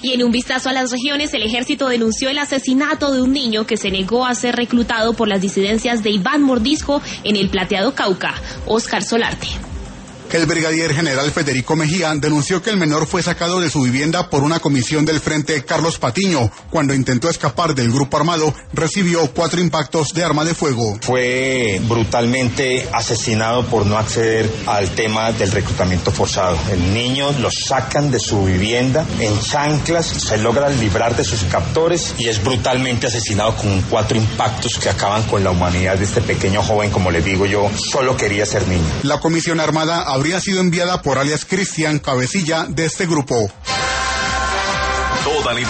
Y en un vistazo a las regiones, el ejército denunció el asesinato de un niño que se negó a ser reclutado por las disidencias de Iván Mordisco en el Plateado Cauca. Oscar Solarte. El brigadier general Federico Mejía denunció que el menor fue sacado de su vivienda por una comisión del Frente Carlos Patiño. Cuando intentó escapar del grupo armado, recibió 4 impactos de arma de fuego. Fue brutalmente asesinado por no acceder al tema del reclutamiento forzado. El niño lo sacan de su vivienda en chanclas, se logra librar de sus captores y es brutalmente asesinado con 4 impactos que acaban con la humanidad de este pequeño joven. Como les digo, yo solo quería ser niño. La comisión armada habría sido enviada por alias Cristian, cabecilla de este grupo.